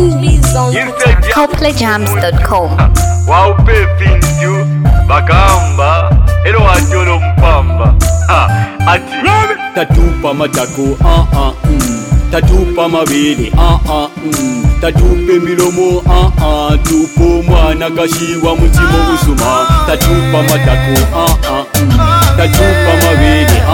CoPlayJams.com. Wow, pefinju bakamba ero wajolo mpamba ati tatupa matako tatupa mabele tatupe milomo tupo mwana kashiwa mutima usuma tatupa matako tatupa mabele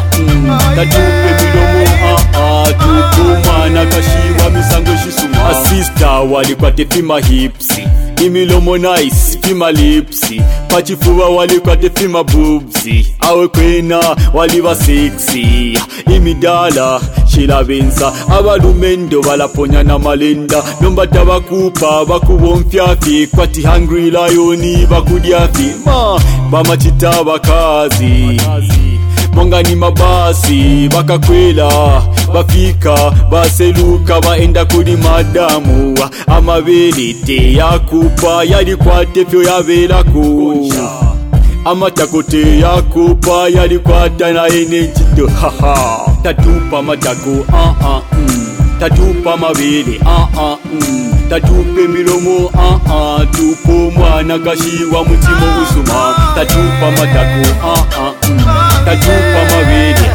tatupe milomo tupo mwana kashiwa misango shisuma sister walikuwa tefima hipsi imilomo nice fima lipsi pachifuwa walikuwa tefima boobsi awe kwena waliba sexy imidala shilabenza abalumendo balaponya na malenda nombata bakupa bakubomfyafi kwati hungry lion bakudyafi bamachita bakazi mongani mabasi bakakwela bafika baseluka baenda kuli madamu amabeli te yakupa yali kwate fyo yabelako amatako te yakupa yali kwata na enejito tatupa matako tatupa mabele tatupe milomo tupo mwana kashiwa mutima usuma tatupa matako tatupa mabele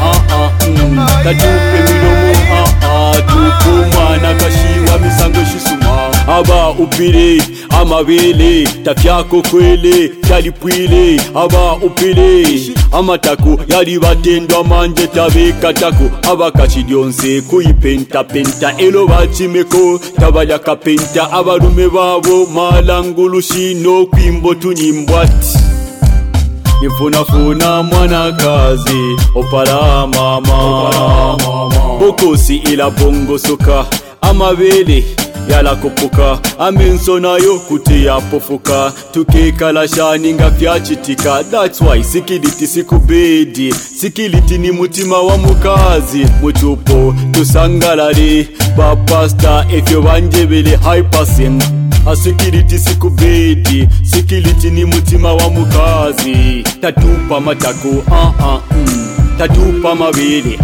tatupe milomo tupo mwana kashiwa misango shisuma aba upile amabele tafyako kwele talipwile aba upile amatako yali batendwa manje tabekatako abakachidyonse kuipenta penta elo bachimeko tabalya kapenta abalume babo malangulushino kwimbo tunimbwati nifunafuna mwanakazi opala mama bokosi ila bongo soka amabele yala kupuka amenso nayo kuti yapofuka tukekala shani nga fyachitika that's why sikiliti sikubedi sikiliti ni mutima wa mukazi mutupo tusangalale bapasta efyo banjebele hypersim asikiliti sikubedi sikiliti ni mutima wa mukazi tatupa matako tatupa mabele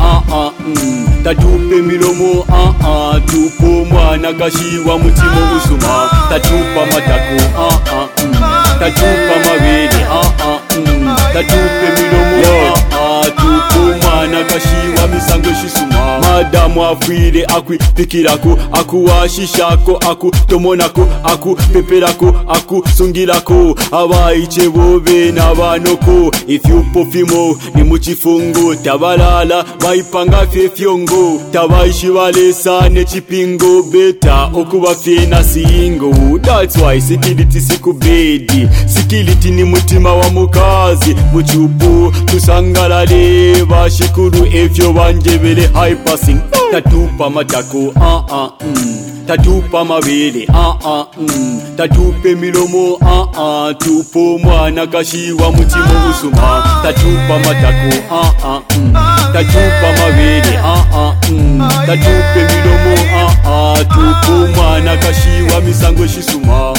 tatupe milomo tupo mwana kashiwa mutima usuma tatupa matako tatupa mabele tatupe milomo tupo mwana kashiwa misango shisuma madamu afwile akupikirako akuwashishako akutomonako akupepelako akusungilako abayiche bobe nabanoko ifyupofimo ni muchifungo tabalala baipanga fyefyongo tabayishi balesa nechipingo beta okuba fyena singo that's why sikiliti sikubedi sikiliti ni mutima wa mukazi muchupu tusangalale bashikuru efyo banjebele hypersing tatupa matako tatupa mabele tatupe milomo tupo mwana kashiwa mutima usuma tatupa matako tatupa mabele tatupe milomo tupo mwana kashiwa misango shisuma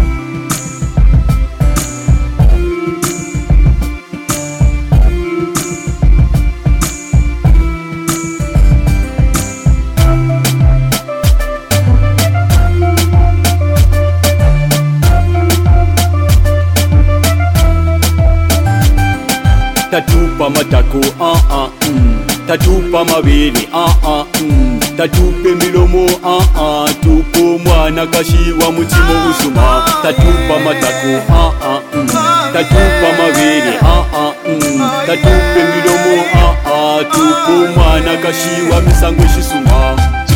tatupa matako tatupa mabele tatupe milomo tupo mwana kashiwa mutima usuma tatupa matako tatupa mabele tatupe milomo tupo mwana kashiwa misango shisuma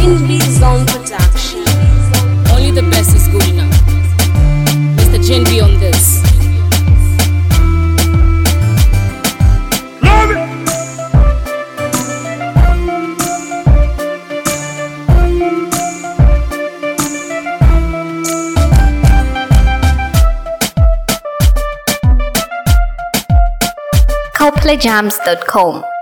Only the best is good enough. Mr. Jinbi on this. CoPlayJams.com.